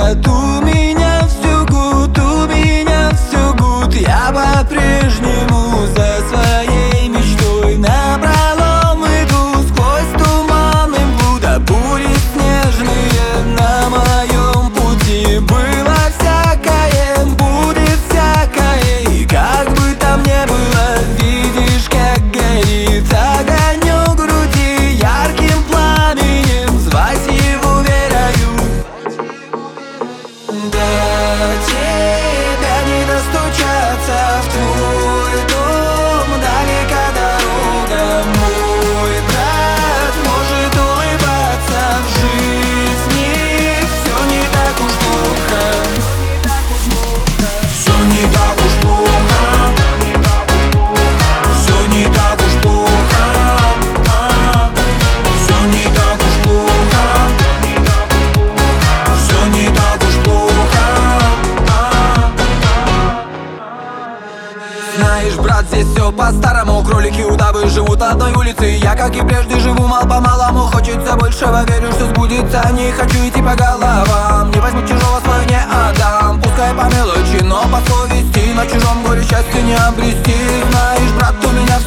брат, у меня все гуд, у меня все гуд. Я по-прежнему за своей мечтой напролом иду, сквозь туман и блуда, бури снежные на моем пути. Было всякое, будет всякое, и как бы там ни было, видишь, как горит огонек в груди ярким пламенем, звать его верою. До тебя не достучаться в твой дом, далека дорога, мой брат может улыбаться в жизни. Все не так уж плохо, все не так уж плохо, все не так уж плохо, все не так уж плохо, все не так уж плохо. Знаешь, брат, здесь все по-старому. Кролики, удавы живут одной улицы. Я, как и прежде, живу мал-помалому. Хочется большего, верю, что сбудется. Не хочу идти по головам, не возьму чужого, свой не отдам. Пускай по мелочи, но по совести, на чужом горе счастья не обрести. Знаешь, брат, у меня